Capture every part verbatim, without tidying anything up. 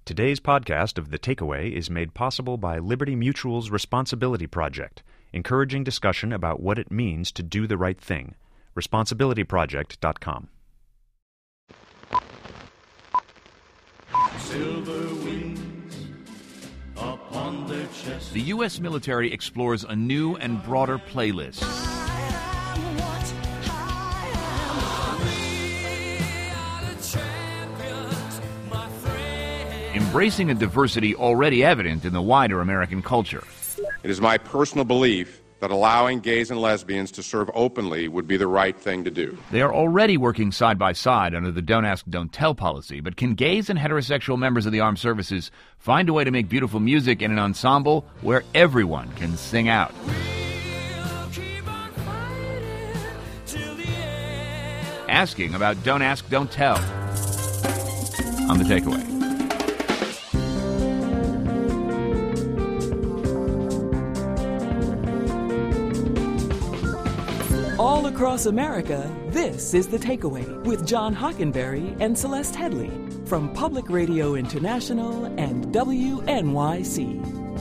Today's podcast of The Takeaway is made possible by Liberty Mutual's Responsibility Project, encouraging discussion about what it means to do the right thing. responsibility project dot com. Silver wings upon their chest. The U S military explores a new and broader playlist. Embracing a diversity already evident in the wider American culture. It is my personal belief that allowing gays and lesbians to serve openly would be the right thing to do. They are already working side by side under the Don't Ask, Don't Tell policy, but can gays and heterosexual members of the armed services find a way to make beautiful music in an ensemble where everyone can sing out? Asking about Don't Ask, Don't Tell on The Takeaway. All across America, this is The Takeaway with John Hockenberry and Celeste Headley from Public Radio International and W N Y C.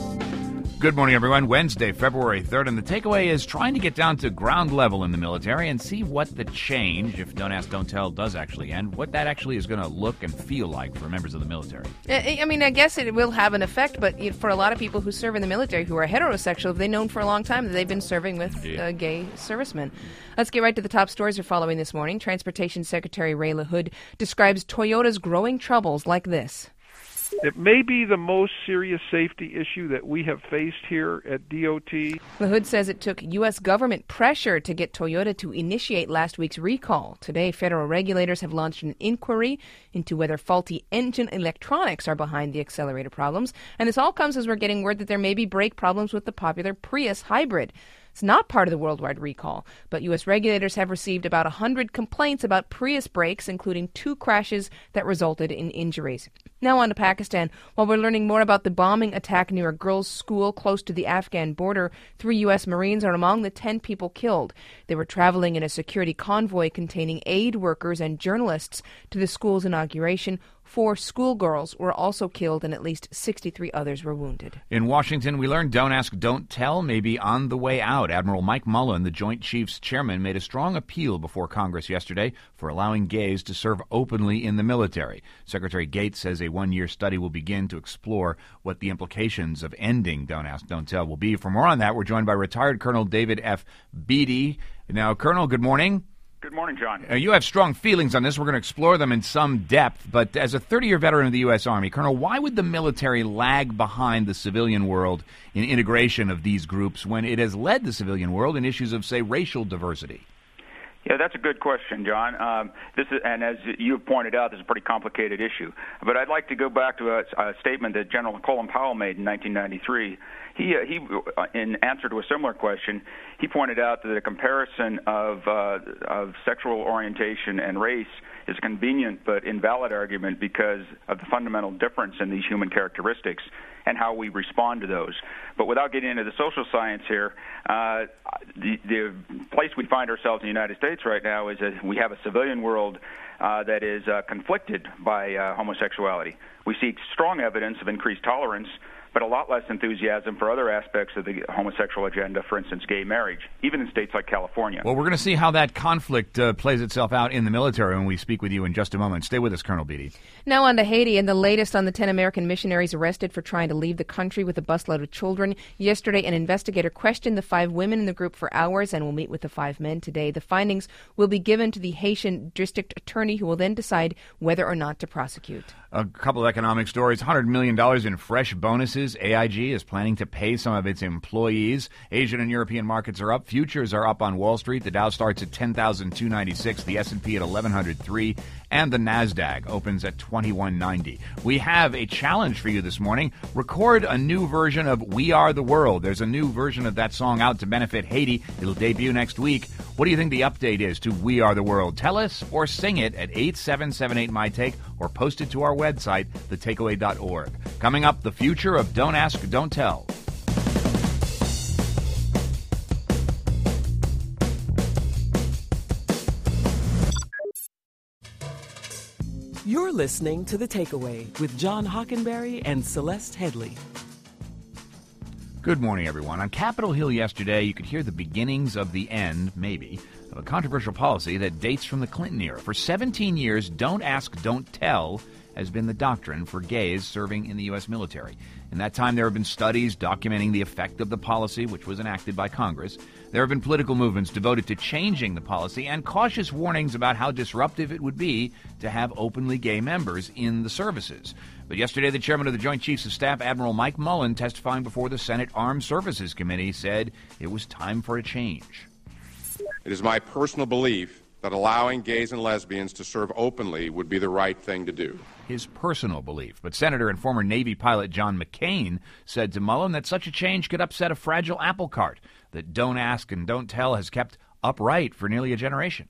Good morning, everyone. Wednesday, February third, and The Takeaway is trying to get down to ground level in the military and see what the change, if Don't Ask, Don't Tell does actually end, what that actually is going to look and feel like for members of the military. I mean, I guess it will have an effect, but for a lot of people who serve in the military who are heterosexual, they've known for a long time that they've been serving with uh, gay servicemen. Let's get right to the top stories we're following this morning. Transportation Secretary Ray LaHood describes Toyota's growing troubles like this. It may be the most serious safety issue that we have faced here at D O T. LaHood says it took U S government pressure to get Toyota to initiate last week's recall. Today, federal regulators have launched an inquiry into whether faulty engine electronics are behind the accelerator problems. And this all comes as we're getting word that there may be brake problems with the popular Prius hybrid. It's not part of the worldwide recall, but U S regulators have received about one hundred complaints about Prius brakes, including two crashes that resulted in injuries. Now on to Pakistan. While we're learning more about the bombing attack near a girls' school close to the Afghan border, three U S Marines are among the ten people killed. They were traveling in a security convoy containing aid workers and journalists to the school's inauguration. Four schoolgirls were also killed and at least sixty-three others were wounded. In Washington, we learned Don't Ask, Don't Tell may be on the way out. Admiral Mike Mullen, the Joint Chiefs Chairman, made a strong appeal before Congress yesterday for allowing gays to serve openly in the military. Secretary Gates says a one-year study will begin to explore what the implications of ending Don't Ask, Don't Tell will be. For more on that, we're joined by retired Colonel David F. Beatty. Now, Colonel, good morning. Good morning, John. Uh, you have strong feelings on this. We're going to explore them in some depth. But as a thirty-year veteran of the U S. Army, Colonel, why would the military lag behind the civilian world in integration of these groups when it has led the civilian world in issues of, say, racial diversity? Yeah, that's a good question, John. Um, this is, and as you've pointed out, this is a pretty complicated issue. But I'd like to go back to a, a statement that General Colin Powell made in nineteen ninety-three. He, uh, he, uh, in answer to a similar question, he pointed out that a comparison of uh, of sexual orientation and race is a convenient but invalid argument because of the fundamental difference in these human characteristics and how we respond to those. But without getting into the social science here, uh, the, the place we find ourselves in the United States right now is that we have a civilian world uh, that is uh, conflicted by uh, homosexuality. We see strong evidence of increased tolerance, but a lot less enthusiasm for other aspects of the homosexual agenda, for instance, gay marriage, even in states like California. Well, we're going to see how that conflict uh, plays itself out in the military when we speak with you in just a moment. Stay with us, Colonel Beatty. Now on to Haiti, and the latest on the ten American missionaries arrested for trying to leave the country with a busload of children. Yesterday, an investigator questioned the five women in the group for hours and will meet with the five men today. The findings will be given to the Haitian district attorney, who will then decide whether or not to prosecute. A couple of economic stories. one hundred million dollars in fresh bonuses. A I G is planning to pay some of its employees. Asian and European markets are up. Futures are up on Wall Street. The Dow starts at ten thousand two hundred ninety-six, the S and P at eleven oh three, and the NASDAQ opens at twenty-one ninety. We have a challenge for you this morning. Record a new version of We Are the World. There's a new version of that song out to benefit Haiti. It'll debut next week. What do you think the update is to We Are the World? Tell us or sing it at eight seven seven eight, M Y Take or post it to our website, the takeaway dot org. Coming up, the future of Don't Ask, Don't Tell. You're listening to The Takeaway with John Hockenberry and Celeste Headley. Good morning, everyone. On Capitol Hill yesterday, you could hear the beginnings of the end, maybe, of a controversial policy that dates from the Clinton era. For seventeen years, don't ask, don't tell has been the doctrine for gays serving in the U S military. In that time, there have been studies documenting the effect of the policy, which was enacted by Congress. There have been political movements devoted to changing the policy and cautious warnings about how disruptive it would be to have openly gay members in the services. But yesterday, the chairman of the Joint Chiefs of Staff, Admiral Mike Mullen, testifying before the Senate Armed Services Committee, said it was time for a change. It is my personal belief that allowing gays and lesbians to serve openly would be the right thing to do. His personal belief. But Senator and former Navy pilot John McCain said to Mullen that such a change could upset a fragile apple cart that don't ask and don't tell has kept upright for nearly a generation.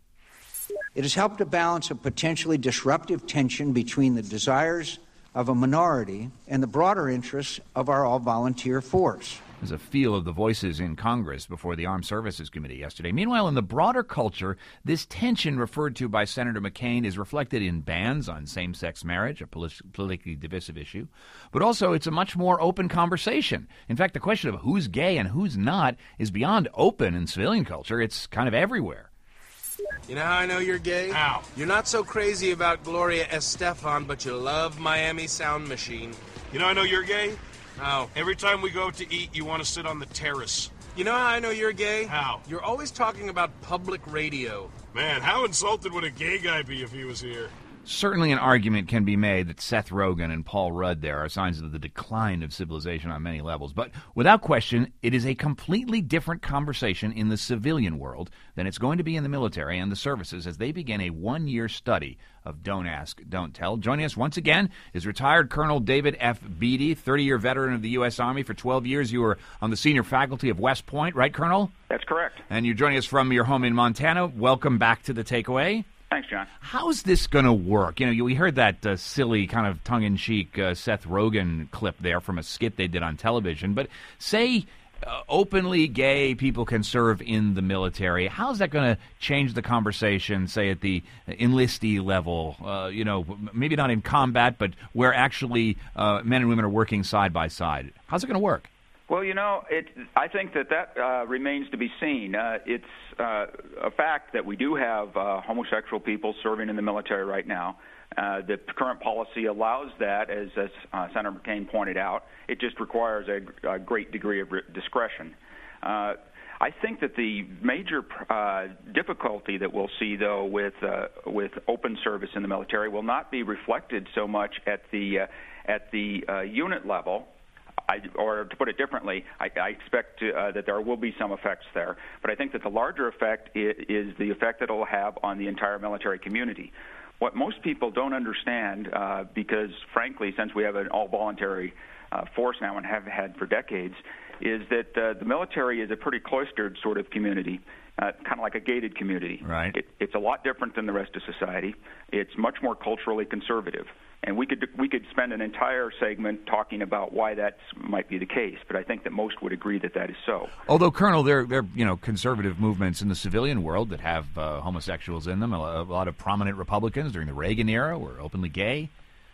It has helped to balance a potentially disruptive tension between the desires of a minority and the broader interests of our all-volunteer force. There's a feel of the voices in Congress before the Armed Services Committee yesterday. Meanwhile, in the broader culture, this tension referred to by Senator McCain is reflected in bans on same-sex marriage, a polit- politically divisive issue. But also, it's a much more open conversation. In fact, the question of who's gay and who's not is beyond open in civilian culture. It's kind of everywhere. You know how I know you're gay? How? You're not so crazy about Gloria Estefan, but you love Miami Sound Machine. You know I know you're gay? How? Every time we go out to eat, you want to sit on the terrace. You know how I know you're gay? How? You're always talking about public radio. Man, how insulted would a gay guy be if he was here? Certainly an argument can be made that Seth Rogen and Paul Rudd there are signs of the decline of civilization on many levels. But without question, it is a completely different conversation in the civilian world than it's going to be in the military and the services as they begin a one-year study of Don't Ask, Don't Tell. Joining us once again is retired Colonel David F. Beatty, thirty-year veteran of the U S. Army. For twelve years, you were on the senior faculty of West Point, right, Colonel? That's correct. And you're joining us from your home in Montana. Welcome back to The Takeaway. Thanks, John. How's this going to work? You know, we heard that uh, silly kind of tongue-in-cheek uh, Seth Rogen clip there from a skit they did on television. But say uh, openly gay people can serve in the military. How's that going to change the conversation, say, at the enlistee level? Uh, you know, maybe not in combat, but where actually uh, men and women are working side by side. How's it going to work? Well, you know, it, I think that that uh, remains to be seen. Uh, it's uh, a fact that we do have uh, homosexual people serving in the military right now. Uh, the current policy allows that, as, as uh, Senator McCain pointed out. It just requires a, a great degree of discretion. Uh, I think that the major uh, difficulty that we'll see, though, with uh, with open service in the military will not be reflected so much at the uh, at the uh, unit level. I, or to put it differently, I, I expect to, uh, that there will be some effects there. But I think that the larger effect is, is the effect that it will have on the entire military community. What most people don't understand, uh, because, frankly, since we have an all-voluntary uh, force now and have had for decades, is that uh, the military is a pretty cloistered sort of community, uh, kind of like a gated community. Right. It, it's a lot different than the rest of society. It's much more culturally conservative. And we could we could spend an entire segment talking about why that might be the case, but I think that most would agree that that is so. Although, Colonel, there there you know conservative movements in the civilian world that have uh, homosexuals in them. A, a lot of prominent Republicans during the Reagan era were openly gay.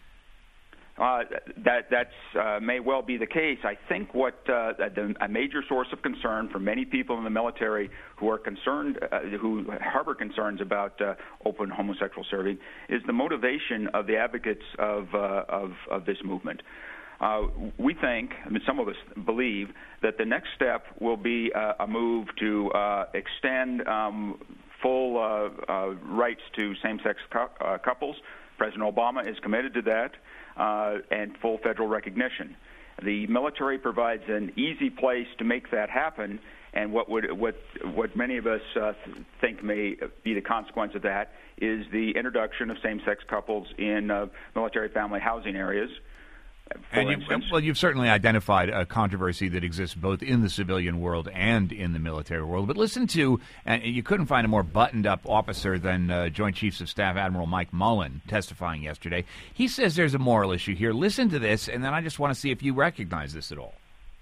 Uh, that that's uh, may well be the case. I think what uh, the, a major source of concern for many people in the military who are concerned, uh, who harbor concerns about uh, open homosexual serving, is the motivation of the advocates of uh, of, of this movement. Uh, we think, I mean, some of us believe, that the next step will be uh, a move to uh, extend um, full uh, uh, rights to same-sex cu- uh, couples. President Obama is committed to that. Uh, and full federal recognition. The military provides an easy place to make that happen, and what would what what many of us uh, think may be the consequence of that is the introduction of same-sex couples in uh, military family housing areas. And you, well, you've certainly identified a controversy that exists both in the civilian world and in the military world. But listen to, and you couldn't find a more buttoned-up officer than uh, Joint Chiefs of Staff Admiral Mike Mullen testifying yesterday. He says there's a moral issue here. Listen to this, and then I just want to see if you recognize this at all.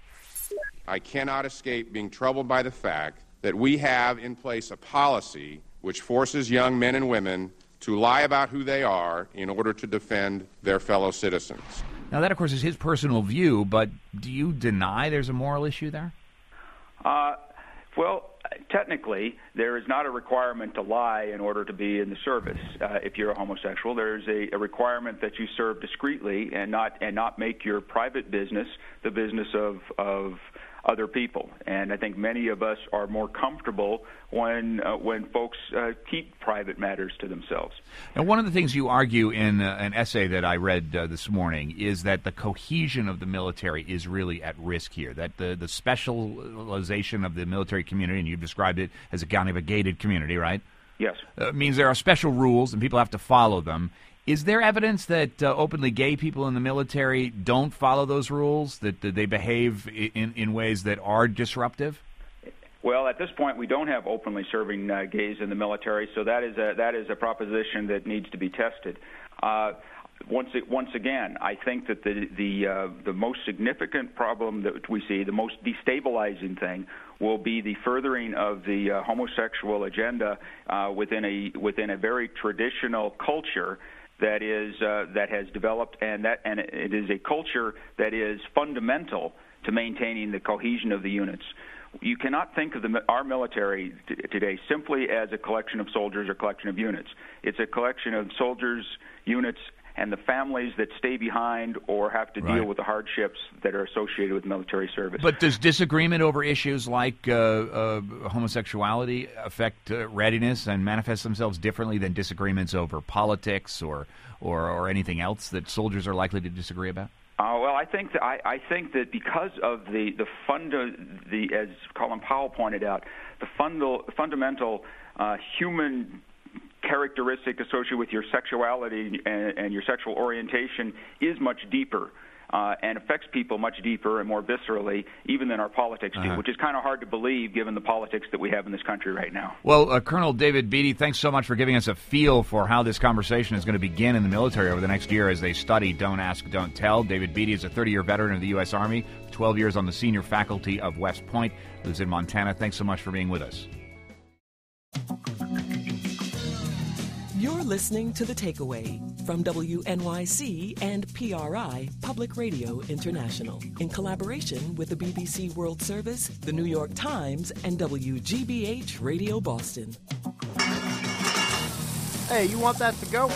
I cannot escape being troubled by the fact that we have in place a policy which forces young men and women to lie about who they are in order to defend their fellow citizens. Now, that, of course, is his personal view, but do you deny there's a moral issue there? Uh, well, technically, there is not a requirement to lie in order to be in the service. Uh, if you're a homosexual, there's a, a requirement that you serve discreetly and not and not make your private business the business of of other people. And I think many of us are more comfortable when uh, when folks uh, keep private matters to themselves. Now, one of the things you argue in uh, an essay that I read uh, this morning is that the cohesion of the military is really at risk here, that the, the specialization of the military community, and you've described it as a kind of a gated community, right? Yes. Uh, means there are special rules and people have to follow them. Is there evidence that uh, openly gay people in the military don't follow those rules, that, that they behave in, in ways that are disruptive? Well, at this point, we don't have openly serving uh, gays in the military, so that is a, that is a proposition that needs to be tested. Uh, once once again, I think that the the uh, the most significant problem that we see, the most destabilizing thing, will be the furthering of the uh, homosexual agenda uh, within a within a very traditional culture that is uh, that has developed, and that and it is a culture that is fundamental to maintaining the cohesion of the units. You cannot think of the, our military t- today simply as a collection of soldiers or collection of units. It's a collection of soldiers, units, and the families that stay behind or have to Right. deal with the hardships that are associated with military service. But does disagreement over issues like uh, uh, homosexuality affect uh, readiness and manifest themselves differently than disagreements over politics or, or, or anything else that soldiers are likely to disagree about? Uh, well, I think that I, I think that because of the the funda, the as Colin Powell pointed out, the fundal, fundamental uh, human characteristic associated with your sexuality and, and your sexual orientation is much deeper uh, and affects people much deeper and more viscerally even than our politics do, Uh-huh. which is kind of hard to believe given the politics that we have in this country right now. Well, uh, Colonel David Beatty, thanks so much for giving us a feel for how this conversation is going to begin in the military over the next year as they study Don't Ask, Don't Tell. David Beatty is a thirty-year veteran of the U S. Army, twelve years on the senior faculty of West Point, lives in Montana. Thanks so much for being with us. You're listening to The Takeaway from W N Y C and P R I Public Radio International in collaboration with the B B C World Service, the New York Times, and W G B H Radio Boston. Hey, you want that to go?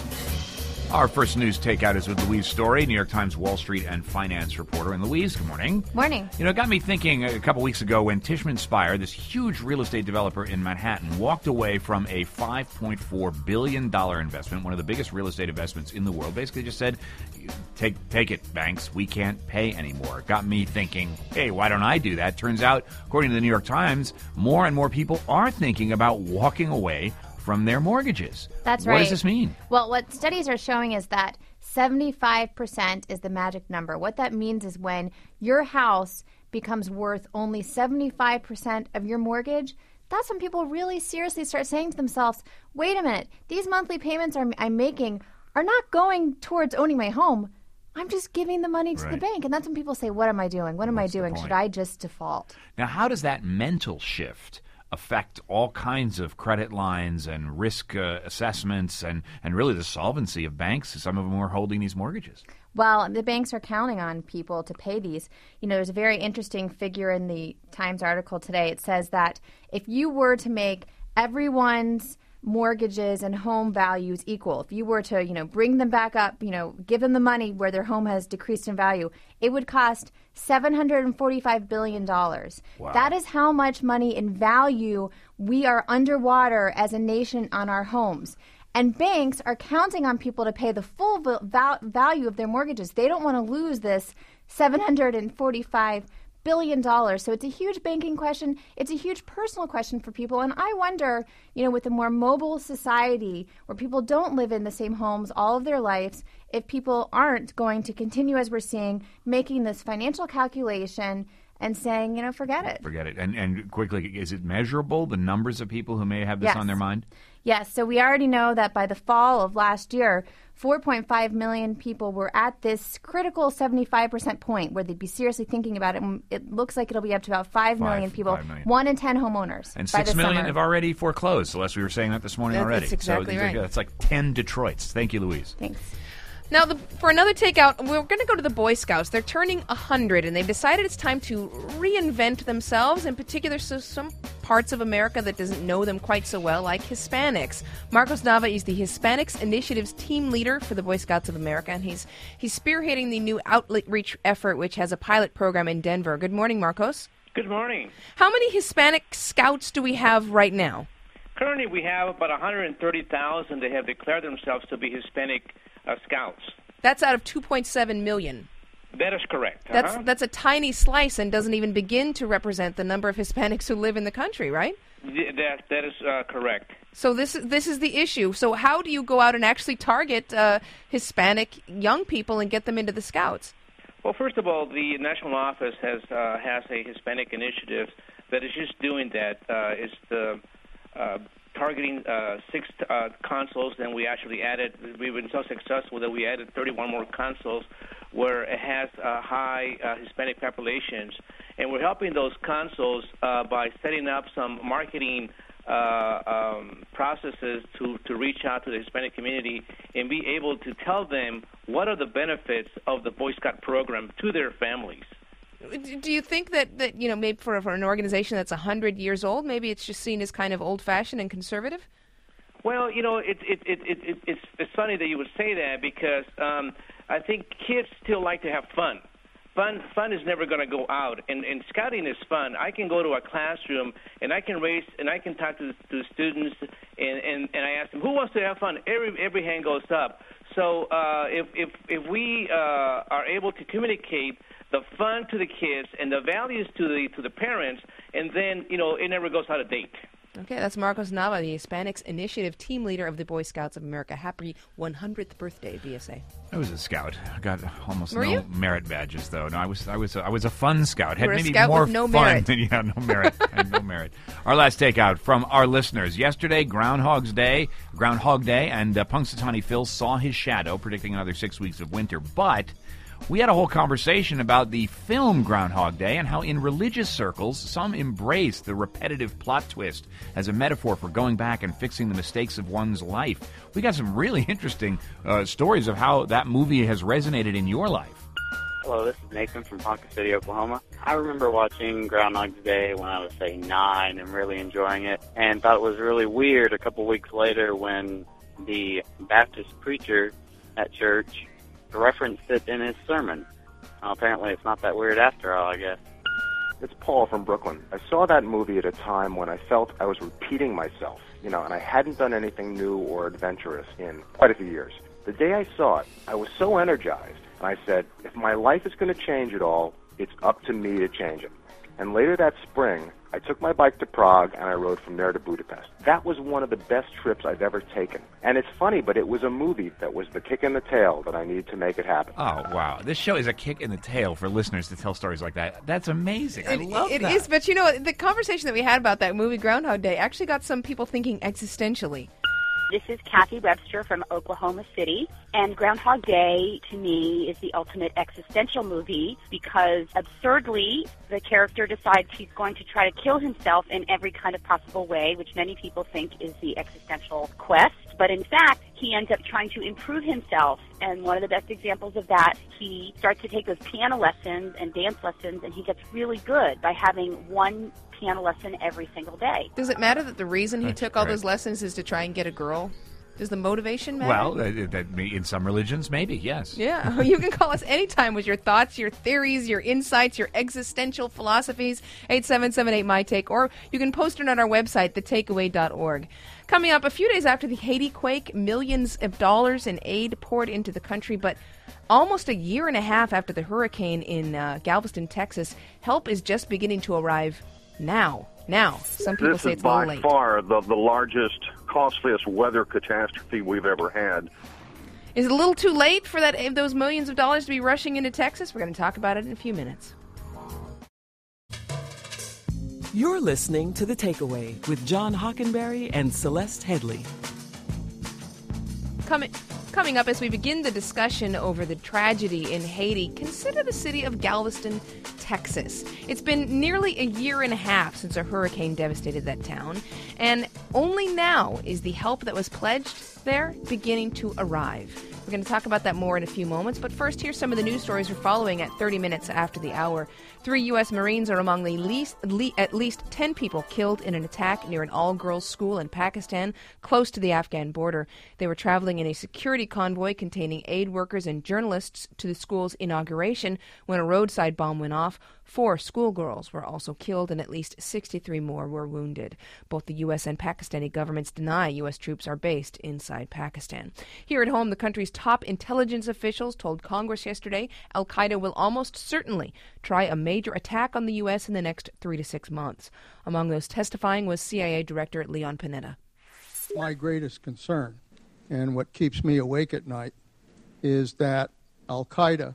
Our first news takeout is with Louise Story, New York Times Wall Street and finance reporter. And Louise, good morning. Morning. You know, it got me thinking a couple weeks ago when Tishman Speyer, this huge real estate developer in Manhattan, walked away from a five point four billion dollars investment, one of the biggest real estate investments in the world. Basically just said, take take it, banks, we can't pay anymore. It got me thinking, hey, why don't I do that? Turns out, according to the New York Times, more and more people are thinking about walking away from their mortgages. That's what right. What does this mean? Well, what studies are showing is that seventy-five percent is the magic number. What that means is when your house becomes worth only seventy-five percent of your mortgage, that's when people really seriously start saying to themselves, wait a minute, these monthly payments are, I'm making are not going towards owning my home. I'm just giving the money to Right. the bank. And that's when people say, what am I doing? What am What's I the doing? point? Should I just default? Now, how does that mental shift affect all kinds of credit lines and risk uh, assessments and, and really the solvency of banks? Some of them are holding these mortgages. Well, the banks are counting on people to pay these. You know, there's a very interesting figure in the Times article today. It says that if you were to make everyone's mortgages and home values equal, if you were to, you know, bring them back up, you know, give them the money where their home has decreased in value, it would cost seven hundred forty-five billion dollars. Wow. That is how much money in value we are underwater as a nation on our homes. And banks are counting on people to pay the full val- value of their mortgages. They don't want to lose this seven hundred forty-five billion dollars. So it's a huge banking question. It's a huge personal question for people. And I wonder, you know, with a more mobile society where people don't live in the same homes all of their lives, if people aren't going to continue, as we're seeing, making this financial calculation and saying, you know, forget it. Forget it. And and quickly, is it measurable, the numbers of people who may have this Yes. on their mind? Yes, so we already know that by the fall of last year, four point five million people were at this critical seventy-five percent point where they'd be seriously thinking about it. And it looks like it'll be up to about five, five million people, five million. one in ten homeowners. And by six million summer. have already foreclosed, Celeste. We were saying that this morning That's already. exactly so right. That's like ten Detroits. Thank you, Louise. Thanks. Now, the, for another takeout, we're going to go to the Boy Scouts. They're turning one hundred, and they've decided it's time to reinvent themselves, in particular so some parts of America that doesn't know them quite so well, like Hispanics. Marcos Nava is the Hispanics Initiative's team leader for the Boy Scouts of America, and he's, he's spearheading the new outreach effort, which has a pilot program in Denver. Good morning, Marcos. Good morning. How many Hispanic Scouts do we have right now? Currently, we have about one hundred thirty thousand that have declared themselves to be Hispanic uh, Scouts. That's out of two point seven million. That is correct. That's uh-huh. that's a tiny slice and doesn't even begin to represent the number of Hispanics who live in the country, right? Th- that that is uh, correct. So this this is the issue. So how do you go out and actually target uh, Hispanic young people and get them into the Scouts? Well, first of all, the national office has uh, has a Hispanic initiative that is just doing that. Uh, it's the uh, targeting uh, six uh, consuls, and we actually added. We've been so successful that we added thirty-one more consuls, where it has uh, high uh, Hispanic populations, and we're helping those consuls uh, by setting up some marketing uh, um, processes to, to reach out to the Hispanic community and be able to tell them what are the benefits of the Boy Scout program to their families. Do you think that, that you know, maybe for, for an organization that's one hundred years old, maybe it's just seen as kind of old-fashioned and conservative? Well, you know, it, it, it, it, it, it's, it's funny that you would say that because um, I think kids still like to have fun. Fun, fun is never going to go out, and, and scouting is fun. I can go to a classroom and I can raise and I can talk to the, to the students, and, and, and I ask them who wants to have fun. Every every hand goes up. So uh, if if if we uh, are able to communicate the fun to the kids and the values to the to the parents, and then you know it never goes out of date. Okay, that's Marcos Nava, the Hispanics Initiative team leader of the Boy Scouts of America. Happy one hundredth birthday, B S A. I was a scout. I got almost Were no you? merit badges, though. No, I was I was a, I was a fun scout. You Had were a maybe scout more with no fun merit. than yeah, no merit. I had no merit. Our last takeout from our listeners. Yesterday, Groundhog's Day, Groundhog Day, and uh, Punxsutawney Phil saw his shadow, predicting another six weeks of winter. But we had a whole conversation about the film Groundhog Day and how in religious circles, some embrace the repetitive plot twist as a metaphor for going back and fixing the mistakes of one's life. We got some really interesting uh, stories of how that movie has resonated in your life. Hello, this is Nathan from Ponca City, Oklahoma. I remember watching Groundhog's Day when I was, say, nine and really enjoying it, and thought it was really weird a couple weeks later when the Baptist preacher at church referenced it in his sermon. Uh, apparently it's not that weird after all, I guess. It's Paul from Brooklyn. I saw that movie at a time when I felt I was repeating myself, you know, and I hadn't done anything new or adventurous in quite a few years. The day I saw it, I was so energized, and I said, if my life is going to change at all, it's up to me to change it. And later that spring, I took my bike to Prague, and I rode from there to Budapest. That was one of the best trips I've ever taken. And it's funny, but it was a movie that was the kick in the tail that I need to make it happen. Oh, wow. This show is a kick in the tail for listeners to tell stories like that. That's amazing. I It- love it that. is, but you know, the conversation that we had about that movie Groundhog Day actually got some people thinking existentially. This is Kathy Webster from Oklahoma City, and Groundhog Day, to me, is the ultimate existential movie because, absurdly, the character decides he's going to try to kill himself in every kind of possible way, which many people think is the existential quest. But in fact, he ends up trying to improve himself, and one of the best examples of that, he starts to take those piano lessons and dance lessons, and he gets really good by having one piano lesson every single day. Does it matter that the reason he That's took all great. those lessons is to try and get a girl? Does the motivation matter? Well, uh, that may- in some religions, maybe, yes. Yeah, you can call us anytime with your thoughts, your theories, your insights, your existential philosophies, eight seven seven eight, M Y Take, or you can post it on our website, the takeaway dot org. Coming up, a few days after the Haiti quake, millions of dollars in aid poured into the country, but almost a year and a half after the hurricane in uh, Galveston, Texas, help is just beginning to arrive now. Now, some people this say is it's a little by late. far the, the largest, costliest weather catastrophe we've ever had. Is it a little too late for that those millions of dollars to be rushing into Texas? We're going to talk about it in a few minutes. You're listening to The Takeaway with John Hockenberry and Celeste Headley. Coming Coming up as we begin the discussion over the tragedy in Haiti, consider the city of Galveston, Texas. It's been nearly a year and a half since a hurricane devastated that town, and only now is the help that was pledged there beginning to arrive. We're going to talk about that more in a few moments, but first, here's some of the news stories we're following at thirty minutes after the hour. Three U S Marines are among the least, le- at least ten people killed in an attack near an all-girls school in Pakistan, close to the Afghan border. They were traveling in a security convoy containing aid workers and journalists to the school's inauguration when a roadside bomb went off. Four schoolgirls were also killed and at least sixty-three more were wounded. Both the U S and Pakistani governments deny U S troops are based inside Pakistan. Here at home, the country's top intelligence officials told Congress yesterday Al-Qaeda will almost certainly try a major attack on the U S in the next three to six months. Among those testifying was C I A Director Leon Panetta. My greatest concern, and what keeps me awake at night, is that Al-Qaeda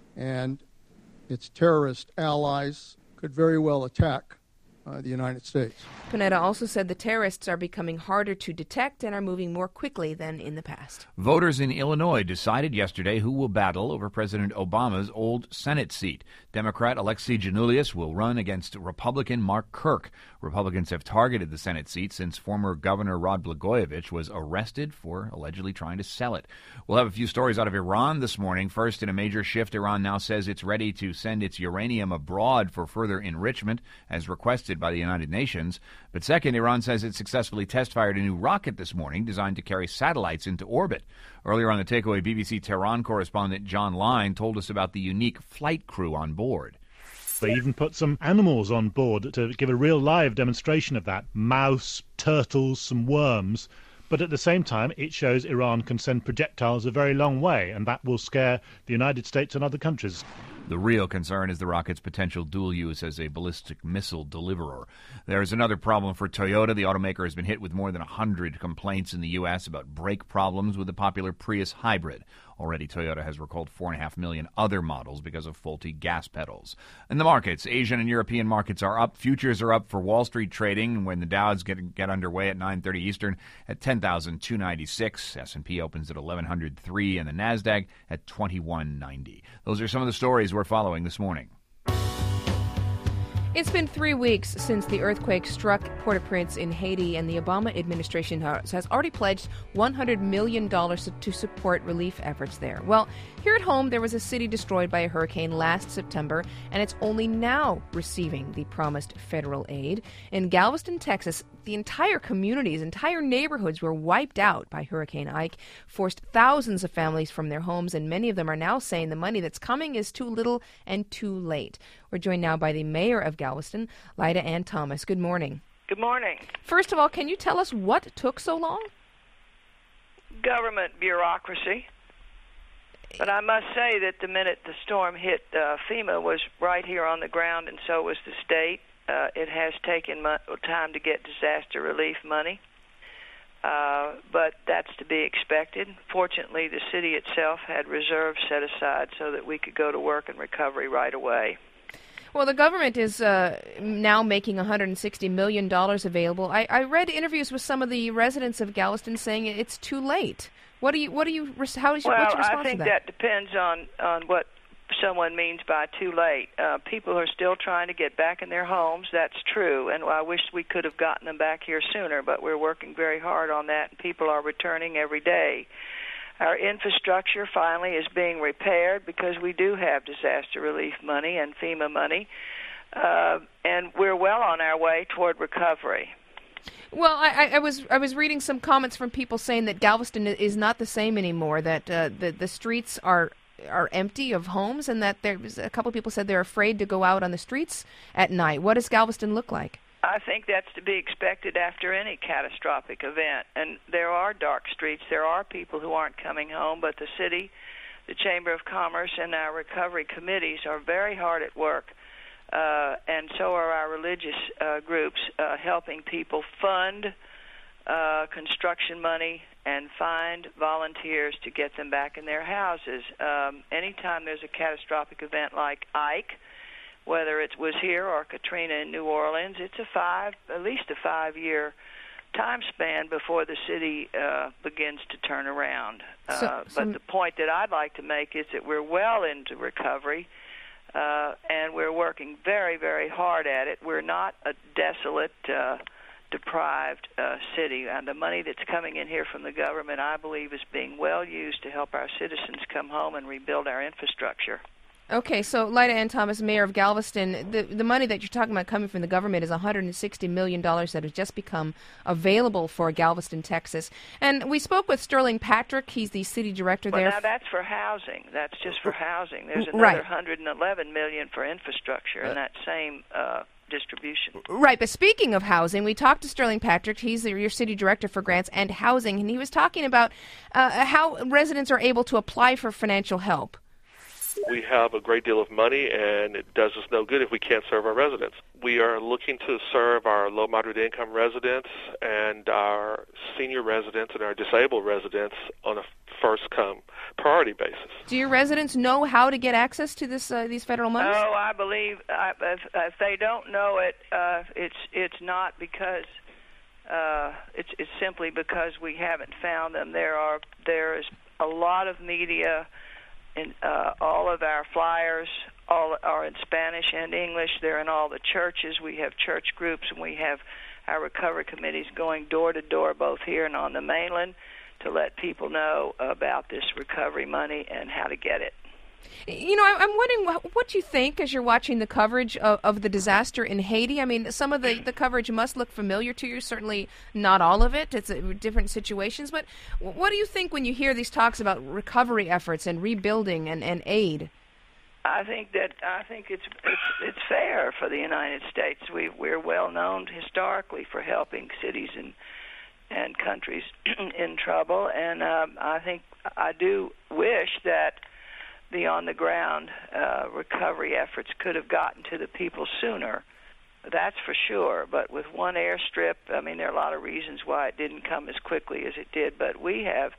and its terrorist allies could very well attack uh, the United States. Panetta also said the terrorists are becoming harder to detect and are moving more quickly than in the past. Voters in Illinois decided yesterday who will battle over President Obama's old Senate seat. Democrat Alexei Giannoulias will run against Republican Mark Kirk. Republicans have targeted the Senate seat since former Governor Rod Blagojevich was arrested for allegedly trying to sell it. We'll have a few stories out of Iran this morning. First, in a major shift, Iran now says it's ready to send its uranium abroad for further enrichment, as requested by the United Nations. But second, Iran says it successfully test-fired a new rocket this morning designed to carry satellites into orbit. Earlier on the Takeaway, B B C Tehran correspondent John Line told us about the unique flight crew on board. They even put some animals on board to give a real live demonstration of that. Mouse, turtles, some worms. But at the same time, it shows Iran can send projectiles a very long way, and that will scare the United States and other countries. The real concern is the rocket's potential dual use as a ballistic missile deliverer. There is another problem for Toyota. The automaker has been hit with more than one hundred complaints in the U S about brake problems with the popular Prius hybrid. Already, Toyota has recalled four point five million other models because of faulty gas pedals. In the markets, Asian and European markets are up. Futures are up for Wall Street trading when the Dows get get underway at nine thirty Eastern at ten thousand two hundred ninety-six. S and P opens at eleven oh three and the NASDAQ at twenty-one ninety. Those are some of the stories we're following this morning. It's been three weeks since the earthquake struck Port-au-Prince in Haiti, and the Obama administration has already pledged one hundred million dollars to support relief efforts there. Well, here at home, there was a city destroyed by a hurricane last September, and it's only now receiving the promised federal aid. In Galveston, Texas, the entire communities, entire neighborhoods were wiped out by Hurricane Ike, forced thousands of families from their homes, and many of them are now saying the money that's coming is too little and too late. We're joined now by the mayor of Galveston, Lyda Ann Thomas. Good morning. Good morning. First of all, can you tell us what took so long? Government bureaucracy. But I must say that the minute the storm hit, uh, FEMA was right here on the ground, and so was the state. Uh, it has taken mo- time to get disaster relief money, uh, but that's to be expected. Fortunately, the city itself had reserves set aside so that we could go to work and recovery right away. Well, the government is uh, now making one hundred sixty million dollars available. I, I read interviews with some of the residents of Galveston saying it's too late. What do you? What do you? How is your, well, what's your response I think to that? that depends on on what someone means by too late. Uh, people are still trying to get back in their homes. That's true, and I wish we could have gotten them back here sooner, but we're working very hard on that, and people are returning every day. Our infrastructure finally is being repaired because we do have disaster relief money and FEMA money, uh, and we're well on our way toward recovery. Well, I, I was I was reading some comments from people saying that Galveston is not the same anymore. That uh, the the streets are are empty of homes, and that there was a couple of people said they're afraid to go out on the streets at night. What does Galveston look like? I think that's to be expected after any catastrophic event. And there are dark streets. There are people who aren't coming home, but the city, the Chamber of Commerce, and our recovery committees are very hard at work. Uh, and so are our religious uh, groups, uh, helping people fund uh, construction money and find volunteers to get them back in their houses. Um, anytime there's a catastrophic event like Ike, whether it was here or Katrina in New Orleans, it's a five, at least a five-year time span before the city uh, begins to turn around. So, uh, so but the point that I'd like to make is that we're well into recovery, uh, and we're working very, very hard at it. We're not a desolate, uh, deprived uh, city, and the money that's coming in here from the government, I believe, is being well used to help our citizens come home and rebuild our infrastructure. Okay, so Lyda Ann Thomas, Mayor of Galveston, the the money that you're talking about coming from the government is one hundred sixty million dollars that has just become available for Galveston, Texas. And we spoke with Sterling Patrick. He's the city director Well, there. now that's for housing. That's just for housing. There's another Right. one hundred eleven million dollars for infrastructure in that same uh, distribution. Right, but speaking of housing, we talked to Sterling Patrick. He's the, your city director for grants and housing, and he was talking about uh, how residents are able to apply for financial help. We have a great deal of money, and it does us no good if we can't serve our residents. We are looking to serve our low, moderate income residents and our senior residents and our disabled residents on a first-come priority basis. Do your residents know how to get access to this uh, these federal monies? Oh, I believe I, if, if they don't know it, uh, it's it's not because uh, it's it's simply because we haven't found them. There are there is a lot of media. In uh, all of our flyers all are in Spanish and English. They're in all the churches. We have church groups, and we have our recovery committees going door to door, both here and on the mainland, to let people know about this recovery money and how to get it. You know, I'm wondering what, what you think as you're watching the coverage of, of the disaster in Haiti. I mean, some of the, the coverage must look familiar to you, certainly not all of it. It's uh, different situations. But what do you think when you hear these talks about recovery efforts and rebuilding and, and aid? I think that I think it's it's, it's fair for the United States. We, we're well known historically for helping cities and, and countries in trouble. And um, I think I do wish that the on-the-ground uh, recovery efforts could have gotten to the people sooner. That's for sure. But with one airstrip, I mean, there are a lot of reasons why it didn't come as quickly as it did. But we have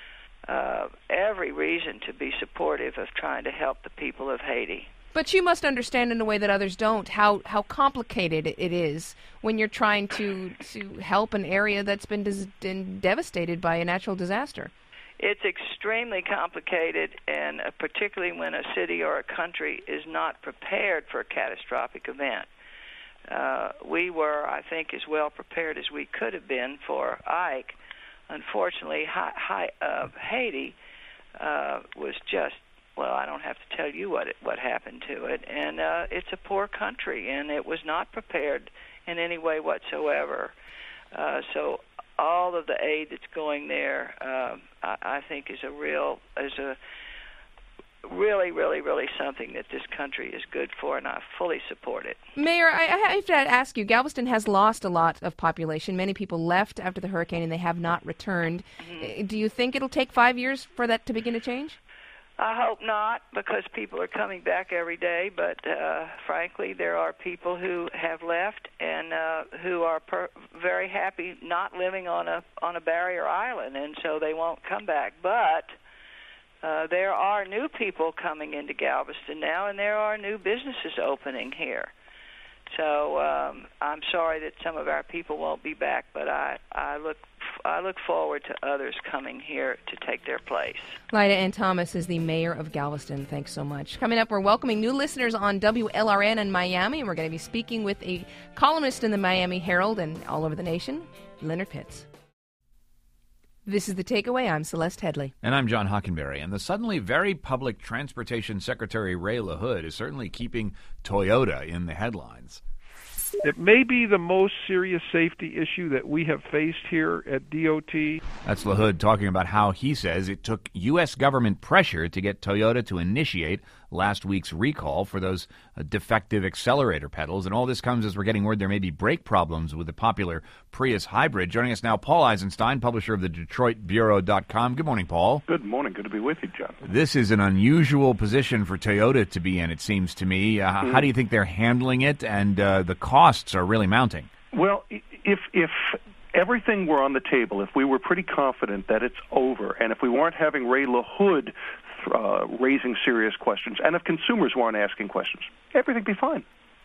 uh, every reason to be supportive of trying to help the people of Haiti. But you must understand in a way that others don't how, how complicated it is when you're trying to, to help an area that's been, des- been devastated by a natural disaster. It's extremely complicated, and uh, particularly when a city or a country is not prepared for a catastrophic event. Uh, we were, I think, as well prepared as we could have been for Ike. Unfortunately, hi, hi, uh, Haiti uh, was just, well, I don't have to tell you what it, what happened to it, and uh, it's a poor country, and it was not prepared in any way whatsoever. Uh, so all of the aid that's going there, uh, I, I think, is a real, is a really, really, really something that this country is good for, and I fully support it. Mayor, I, I have to ask you, Galveston has lost a lot of population. Many people left after the hurricane, and they have not returned. Mm-hmm. Do you think it'll take five years for that to begin to change? I hope not, because people are coming back every day. But uh, frankly, there are people who have left and uh, who are per- very happy not living on a on a barrier island, and so they won't come back. But uh, there are new people coming into Galveston now, and there are new businesses opening here. So um, I'm sorry that some of our people won't be back, but I, I look I look forward to others coming here to take their place. Lyda Ann Thomas is the mayor of Galveston. Thanks so much. Coming up, we're welcoming new listeners on W L R N in Miami, and we're going to be speaking with a columnist in the Miami Herald and all over the nation, Leonard Pitts. This is The Takeaway. I'm Celeste Headley. And I'm John Hockenberry. And the suddenly very public Transportation Secretary Ray LaHood is certainly keeping Toyota in the headlines. It may be the most serious safety issue that we have faced here at D O T. That's LaHood talking about how he says it took U S government pressure to get Toyota to initiate last week's recall for those uh, defective accelerator pedals. And all this comes as we're getting word there may be brake problems with the popular Prius hybrid. Joining us now, Paul Eisenstein, publisher of the Detroit Bureau dot com. Good morning, Paul. Good morning. Good to be with you, John. This is an unusual position for Toyota to be in, it seems to me. Uh, mm. How do you think they're handling it? And uh, the costs are really mounting. Well, if if everything were on the table, if we were pretty confident that it's over, and if we weren't having Ray LaHood uh, raising serious questions, and if consumers weren't asking questions, everything would be fine.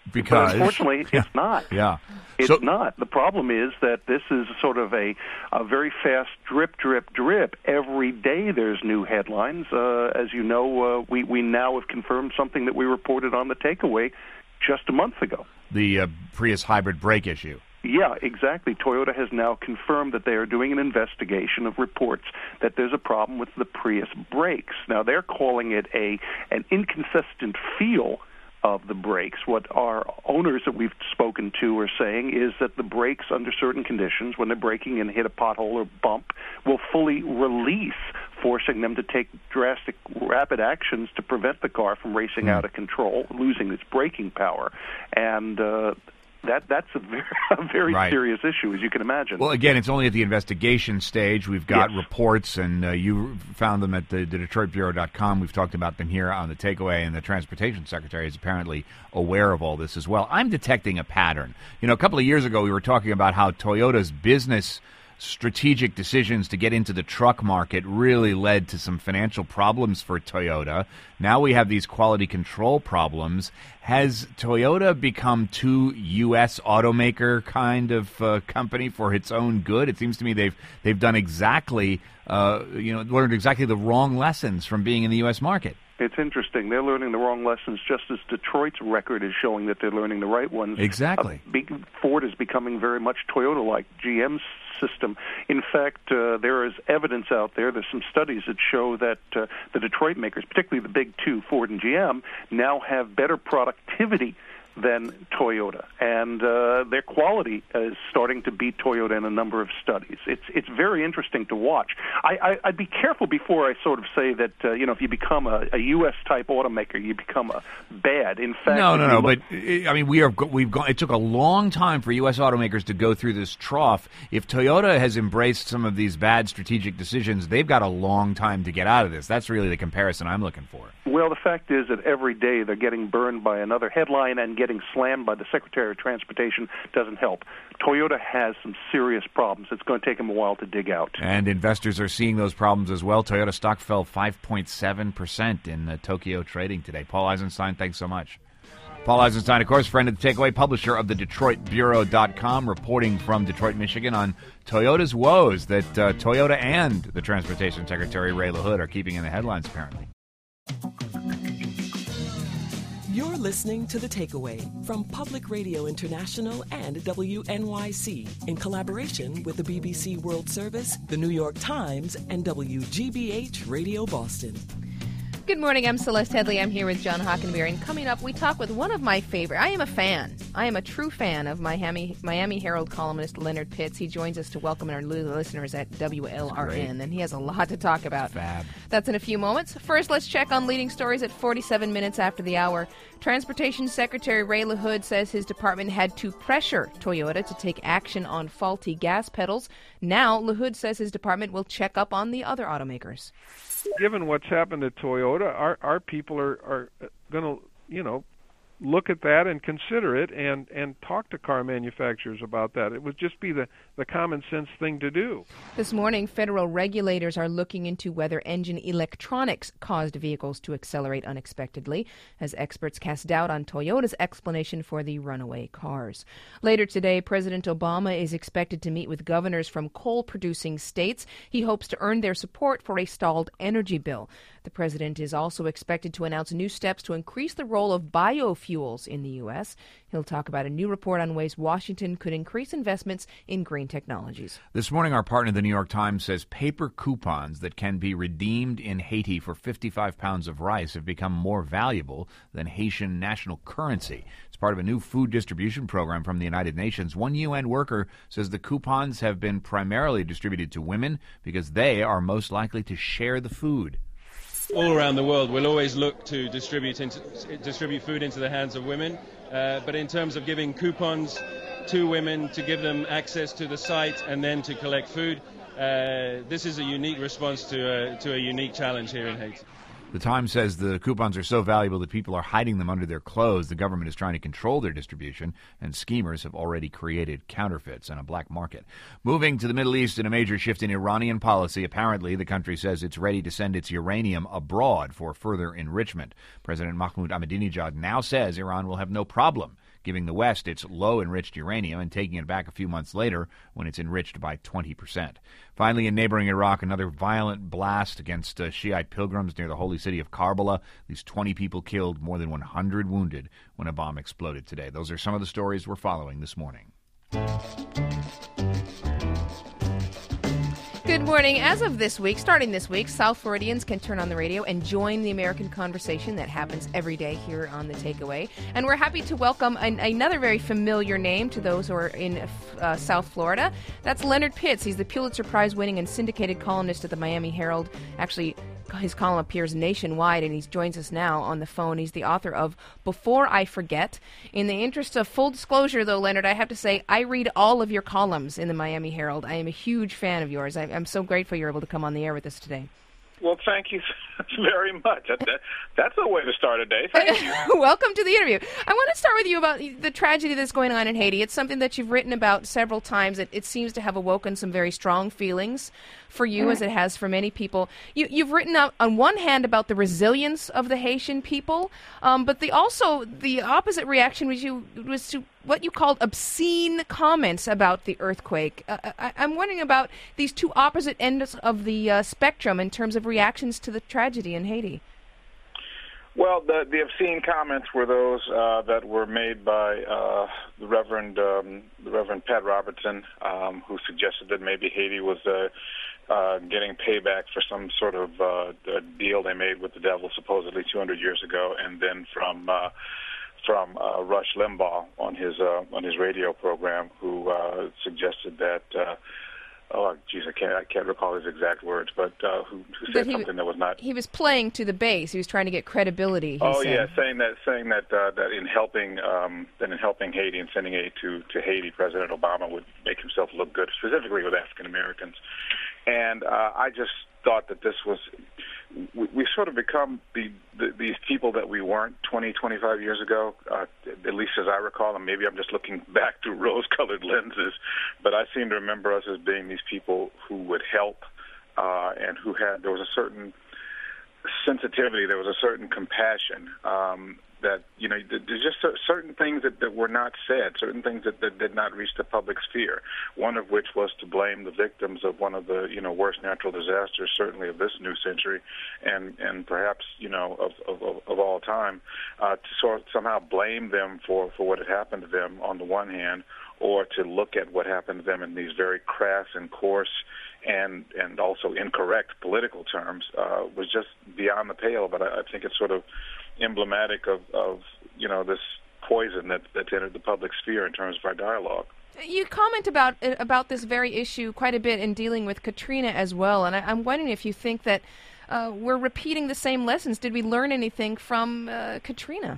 Because But unfortunately, yeah. it's not. Yeah. It's So- not. The problem is that this is sort of a, a very fast drip, drip, drip. Every day there's new headlines. Uh, as you know, uh, we, we now have confirmed something that we reported on the takeaway just a month ago. The uh, Prius hybrid brake issue. Yeah, exactly. Toyota has now confirmed that they are doing an investigation of reports that there's a problem with the Prius brakes. Now, they're calling it a an inconsistent feel of the brakes. What our owners that we've spoken to are saying is that the brakes, under certain conditions, when they're braking and hit a pothole or bump, will fully release, forcing them to take drastic, rapid actions to prevent the car from racing out of control, losing its braking power. And uh, that that's a very, a very Right. serious issue, as you can imagine. Well, again, it's only at the investigation stage. We've got Yes. reports, and uh, you found them at the, the Detroit Bureau dot com. We've talked about them here on the takeaway, and the Transportation Secretary is apparently aware of all this as well. I'm detecting a pattern. You know, a couple of years ago, we were talking about how Toyota's business strategic decisions to get into the truck market really led to some financial problems for Toyota. Now we have these quality control problems. Has Toyota become too U S automaker kind of uh, company for its own good? It seems to me they've they've done exactly uh, you know learned exactly the wrong lessons from being in the U S market. It's interesting. They're learning the wrong lessons, just as Detroit's record is showing that they're learning the right ones. Exactly. Uh, be- Ford is becoming very much Toyota-like, G M's system. In fact, uh, there is evidence out there, there's some studies that show that uh, the Detroit makers, particularly the big two, Ford and G M, now have better productivity than Toyota, and uh, their quality is starting to beat Toyota in a number of studies. It's it's very interesting to watch. I, I, I'd be careful before I sort of say that uh, you know if you become a, a U S type automaker, you become a bad. In fact, No, no, if no. you But look- uh, I mean, we are we've gone. It took a long time for U S automakers to go through this trough. If Toyota has embraced some of these bad strategic decisions, they've got a long time to get out of this. That's really the comparison I'm looking for. Well, the fact is that every day they're getting burned by another headline, and getting slammed by the Secretary of Transportation doesn't help. Toyota has some serious problems. It's going to take them a while to dig out. And investors are seeing those problems as well. Toyota stock fell five point seven percent in uh, Tokyo trading today. Paul Eisenstein, thanks so much. Paul Eisenstein, of course, friend of the Takeaway, publisher of the Detroit Bureau dot com, reporting from Detroit, Michigan on Toyota's woes that uh, Toyota and the Transportation Secretary, Ray LaHood, are keeping in the headlines, apparently. You're listening to The Takeaway from Public Radio International and W N Y C in collaboration with the B B C World Service, the New York Times, and W G B H Radio Boston. Good morning, I'm Celeste Headley. I'm here with John Hockenberry, and coming up, we talk with one of my favorite. I am a fan. I am a true fan of Miami, Miami Herald columnist Leonard Pitts. He joins us to welcome our listeners at W L R N, and he has a lot to talk about. Fab. That's in a few moments. First, let's check on leading stories at forty-seven minutes after the hour. Transportation Secretary Ray LaHood says his department had to pressure Toyota to take action on faulty gas pedals. Now, LaHood says his department will check up on the other automakers. Given what's happened to Toyota, our our people are are going to, you know, look at that and consider it and, and talk to car manufacturers about that. It would just be the, the common sense thing to do. This morning, federal regulators are looking into whether engine electronics caused vehicles to accelerate unexpectedly, as experts cast doubt on Toyota's explanation for the runaway cars. Later today, President Obama is expected to meet with governors from coal-producing states. He hopes to earn their support for a stalled energy bill. The president is also expected to announce new steps to increase the role of biofuels in the U S. He'll talk about a new report on ways Washington could increase investments in green technologies. This morning, our partner, the New York Times, says paper coupons that can be redeemed in Haiti for fifty-five pounds of rice have become more valuable than Haitian national currency. It's part of a new food distribution program from the United Nations. One U N worker says the coupons have been primarily distributed to women because they are most likely to share the food. All around the world, we'll always look to distribute into, distribute food into the hands of women. Uh, but in terms of giving coupons to women to give them access to the site and then to collect food, uh, this is a unique response to a, to a unique challenge here in Haiti. The Times says the coupons are so valuable that people are hiding them under their clothes. The government is trying to control their distribution, and schemers have already created counterfeits and a black market. Moving to the Middle East in a major shift in Iranian policy, apparently the country says it's ready to send its uranium abroad for further enrichment. President Mahmoud Ahmadinejad now says Iran will have no problem giving the West its low-enriched uranium and taking it back a few months later when it's enriched by twenty percent. Finally, in neighboring Iraq, another violent blast against uh, Shiite pilgrims near the holy city of Karbala. At least twenty people killed, more than one hundred wounded when a bomb exploded today. Those are some of the stories we're following this morning. Good morning. As of this week, starting this week, South Floridians can turn on the radio and join the American conversation that happens every day here on The Takeaway. And we're happy to welcome an, another very familiar name to those who are in uh, South Florida. That's Leonard Pitts. He's the Pulitzer Prize-winning and syndicated columnist at the Miami Herald. Actually, his column appears nationwide, and he joins us now on the phone. He's the author of Before I Forget. In the interest of full disclosure, though, Leonard, I have to say I read all of your columns in the Miami Herald. I am a huge fan of yours. I, I'm so grateful you're able to come on the air with us today. Well, thank you very much. That, that, that's a way to start a day. Thank you. Welcome to the interview. I want to start with you about the tragedy that's going on in Haiti. It's something that you've written about several times. It, it seems to have awoken some very strong feelings for you, as it has for many people. You, you've written out, on one hand, about the resilience of the Haitian people, um, but the also the opposite reaction was you was to what you called obscene comments about the earthquake. Uh, I, I'm wondering about these two opposite ends of the uh, spectrum in terms of reactions to the tragedy in Haiti. Well, the, the obscene comments were those uh, that were made by uh, the Reverend um, the Reverend Pat Robertson, um, who suggested that maybe Haiti was uh, uh, getting payback for some sort of uh, deal they made with the devil supposedly two hundred years ago, and then from uh, from uh, Rush Limbaugh on his uh, on his radio program, who uh, suggested that. Uh, Oh, geez, I can't, I can't recall his exact words, but uh, who, who said he, something that was not. He was playing to the base. He was trying to get credibility. He oh said. yeah, saying that, saying that uh, that in helping, um, that in helping Haiti and sending aid to to Haiti, President Obama would make himself look good, specifically with African Americans. And uh, I just thought that this was. We, we sort of become the, the these people that we weren't twenty, twenty-five years ago, uh, at least as I recall, and maybe I'm just looking back through rose-colored lenses, but I seem to remember us as being these people who would help uh, and who had, there was a certain sensitivity, there was a certain compassion um, that, you know, there's just certain things that, that were not said, certain things that, that did not reach the public sphere, one of which was to blame the victims of one of the, you know, worst natural disasters, certainly of this new century, and, and perhaps, you know, of, of, of all time, uh, to sort of somehow blame them for, for what had happened to them on the one hand, or to look at what happened to them in these very crass and coarse and and also incorrect political terms, uh, was just beyond the pale. But I, I think it's sort of emblematic of, of you know, this poison that, that's entered the public sphere in terms of our dialogue. You comment about about this very issue quite a bit in dealing with Katrina as well, and I, I'm wondering if you think that uh, we're repeating the same lessons. Did we learn anything from uh, Katrina?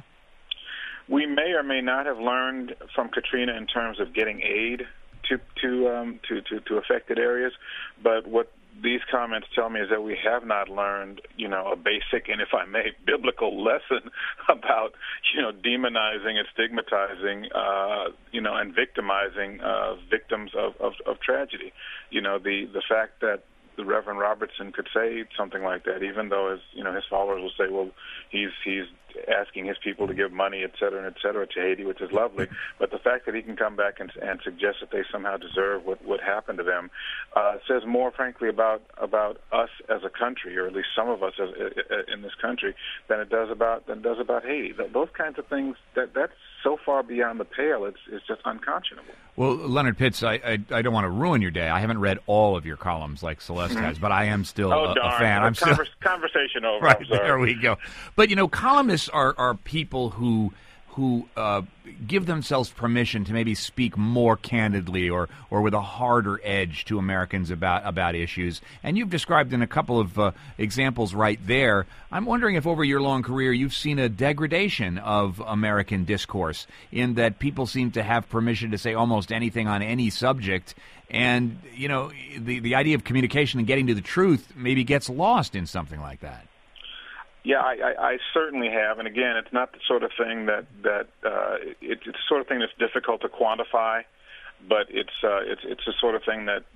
We may or may not have learned from Katrina in terms of getting aid to to um, to, to, to affected areas, but what these comments tell me is that we have not learned, you know, a basic and, if I may, biblical lesson about, you know, demonizing and stigmatizing, uh, you know, and victimizing uh, victims of, of, of tragedy. You know, the, the fact that the Reverend Robertson could say something like that, even though his, you know, his followers will say, well, he's he's asking his people to give money, et cetera, and et cetera, to Haiti, which is lovely. But the fact that he can come back and, and suggest that they somehow deserve what, what happened to them uh, says more, frankly, about about us as a country, or at least some of us as, uh, in this country, than it does about than it does about Haiti. Those kinds of things, that that's so far beyond the pale, it's it's just unconscionable. Well, Leonard Pitts, I, I I don't want to ruin your day. I haven't read all of your columns like Celeste has, but I am still oh, a, darn. a fan. I'm Conver- still conversation over. Right, I'm sorry. there we go. But you know, columnists are are people who who uh, give themselves permission to maybe speak more candidly or or with a harder edge to Americans about about issues. And you've described in a couple of uh, examples right there. I'm wondering if over your long career you've seen a degradation of American discourse in that people seem to have permission to say almost anything on any subject. And, you know, the, the idea of communication and getting to the truth maybe gets lost in something like that. Yeah, I, I, I certainly have, and again, it's not the sort of thing that that uh, it, it's the sort of thing that's difficult to quantify, but it's uh, it's it's the sort of thing that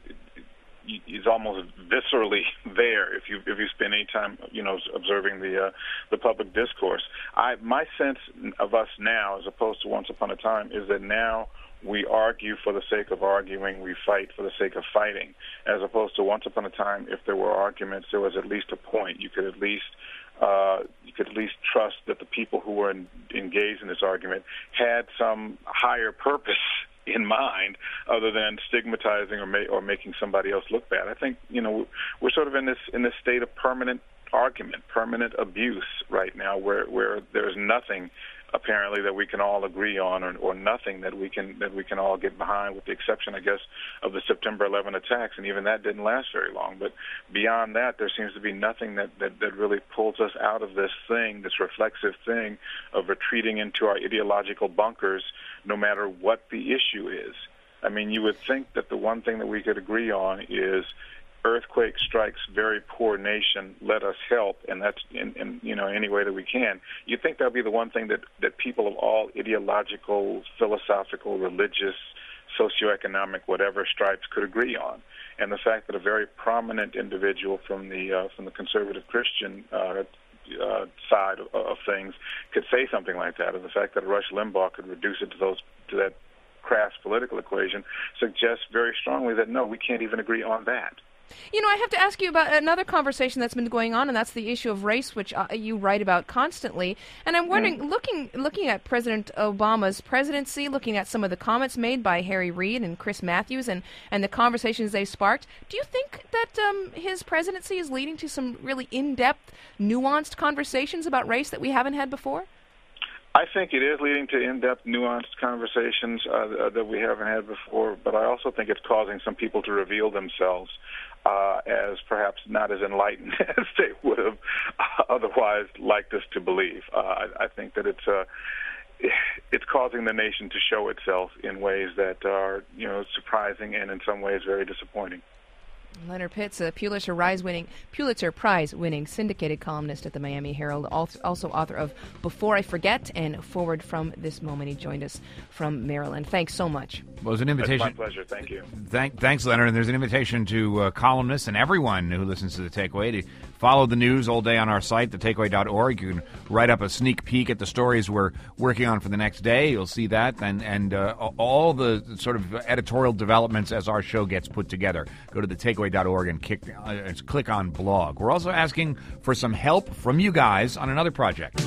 is almost viscerally there if you if you spend any time, you know, observing the uh, the public discourse. I my sense of us now, as opposed to once upon a time, is that now we argue for the sake of arguing, we fight for the sake of fighting, as opposed to once upon a time, if there were arguments, there was at least a point. You could at least uh, you could at least trust that the people who were in, engaged in this argument had some higher purpose in mind, other than stigmatizing or, ma- or making somebody else look bad. I think, you know, we're sort of in this in this state of permanent argument, permanent abuse right now, where where there's nothing apparently that we can all agree on, or, or nothing that we can that we can all get behind, with the exception, I guess, of the September eleventh attacks, and even that didn't last very long. But beyond that, there seems to be nothing that, that, that really pulls us out of this thing, this reflexive thing of retreating into our ideological bunkers, no matter what the issue is. I mean, you would think that the one thing that we could agree on is earthquake strikes very poor nation, let us help, and that's in, in you know any way that we can. You'd think that would be the one thing that, that people of all ideological, philosophical, religious, socioeconomic, whatever stripes could agree on. And the fact that a very prominent individual from the uh, from the conservative Christian uh, uh, side of, of things could say something like that, and the fact that Rush Limbaugh could reduce it to those to that crass political equation suggests very strongly that no, we can't even agree on that. You know, I have to ask you about another conversation that's been going on, and that's the issue of race, which uh, you write about constantly. And I'm wondering, mm. looking looking at President Obama's presidency, looking at some of the comments made by Harry Reid and Chris Matthews and, and the conversations they sparked, do you think that um, his presidency is leading to some really in-depth, nuanced conversations about race that we haven't had before? I think it is leading to in-depth, nuanced conversations uh, that we haven't had before, but I also think it's causing some people to reveal themselves uh, as perhaps not as enlightened as they would have otherwise liked us to believe. Uh, I, I think that it's uh, it's causing the nation to show itself in ways that are, you know, surprising and in some ways very disappointing. Leonard Pitts, a Pulitzer Prize-winning, Pulitzer Prize-winning syndicated columnist at the Miami Herald, also author of Before I Forget and Forward from This Moment. He joined us from Maryland. Thanks so much. Well, it was an invitation. It's my pleasure. Thank you. Thank, thanks, Leonard. And there's an invitation to uh, columnists and everyone who listens to The Takeaway to follow the news all day on our site, the takeaway dot org. You can write up a sneak peek at the stories we're working on for the next day. You'll see that, and, and uh, all the sort of editorial developments as our show gets put together. Go to the takeaway dot org and kick, uh, click on blog. We're also asking for some help from you guys on another project.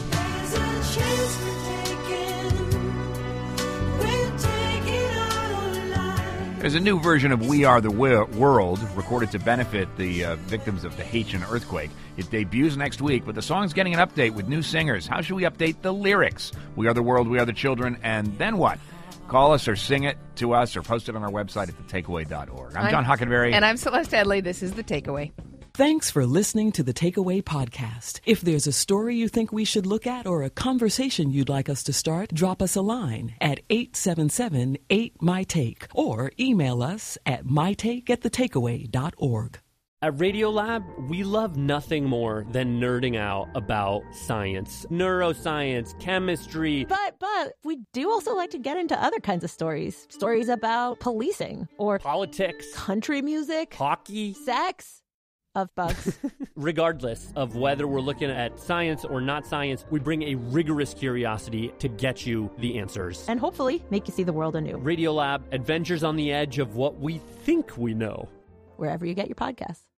There's a new version of We Are the World recorded to benefit the uh, victims of the Haitian earthquake. It debuts next week, but the song's getting an update with new singers. How should we update the lyrics? We are the world, we are the children, and then what? Call us or sing it to us or post it on our website at the takeaway dot org. I'm, I'm John Hockenberry. And I'm Celeste Headley. This is The Takeaway. Thanks for listening to the Takeaway podcast. If there's a story you think we should look at or a conversation you'd like us to start, drop us a line at eight seven seven eight M Y take or email us at mytake at the takeaway dot org. At Radiolab, we love nothing more than nerding out about science, neuroscience, chemistry. But, but, we do also like to get into other kinds of stories. Stories about policing or politics, country music, hockey, sex. Of bugs. Regardless of whether we're looking at science or not science, we bring a rigorous curiosity to get you the answers. And hopefully make you see the world anew. Radiolab, adventures on the edge of what we think we know. Wherever you get your podcasts.